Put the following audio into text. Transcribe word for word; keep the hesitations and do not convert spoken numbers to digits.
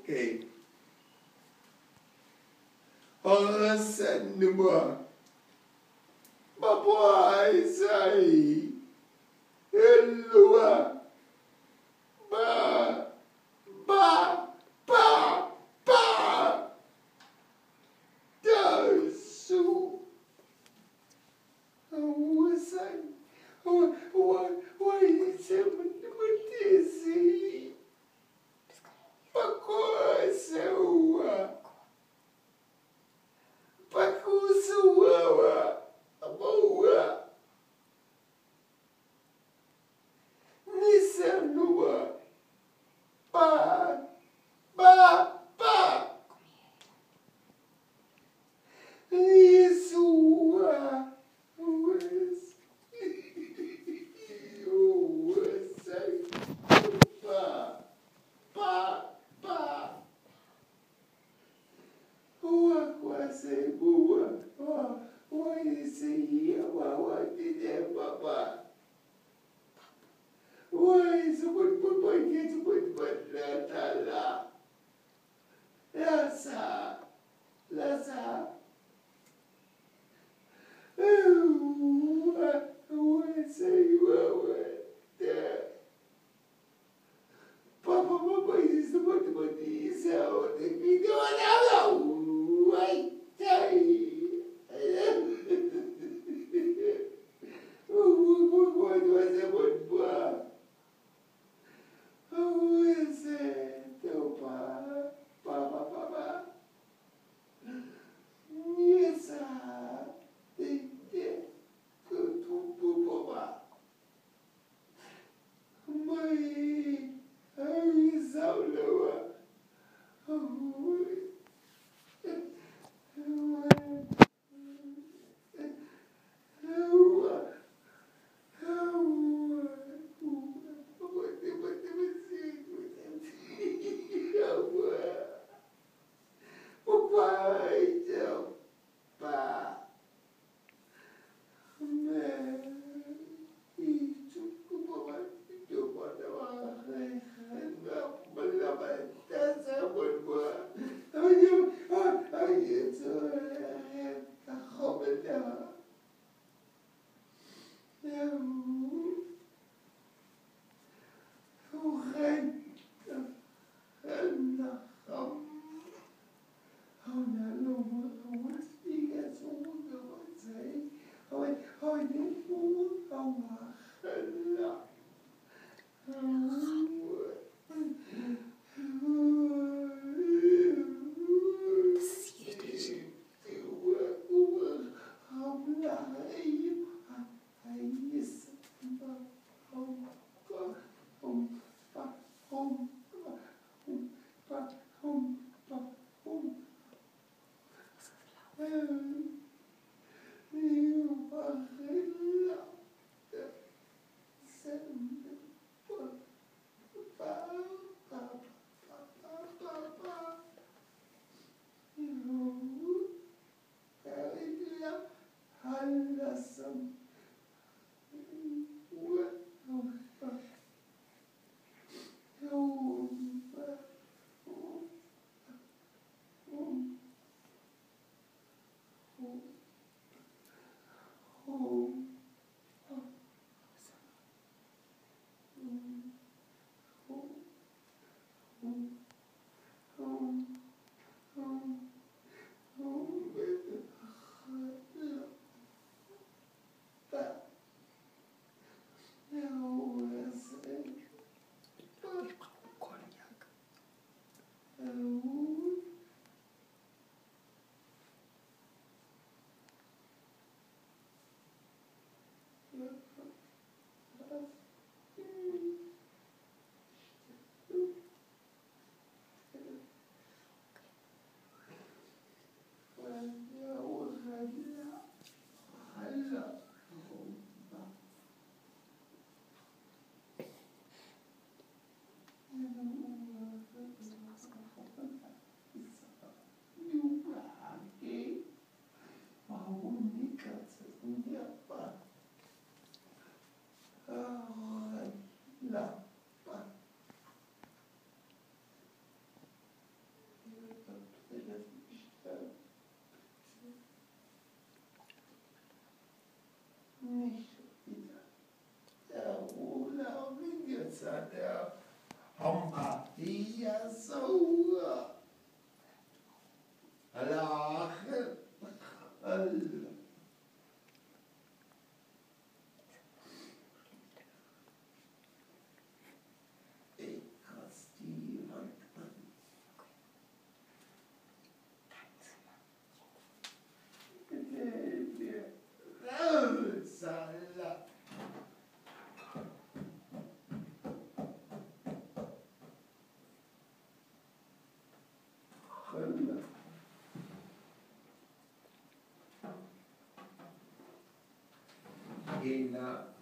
Okay. Enraçane-moi. Papa, isso aí. Elua. Ba. Ba. Ba. Ba. Dasu. What's that? What? What? What is it? What is it? Pacosa. Pacosa. Boa. Nissanua. Pa. Pa. Pa. Isua. Pa. Pa. Pa. Ua quase boa. Ua esse ia ua de papa. Ua isso muito papai que isso muito papai lá. Lasa. Lasa. Ua ua esse ia ua de papa papa isso muito muito isso é o de que olha não. Ai ai. Quando você muito boa. Você teu pá. Pá pá pá pá. Nessa. Tente. Tu tu pá. Mãe. Ai saula. Oh, صدق هم هي سوا الآخر الله Ik ga stieren. Salah. Allah. Ina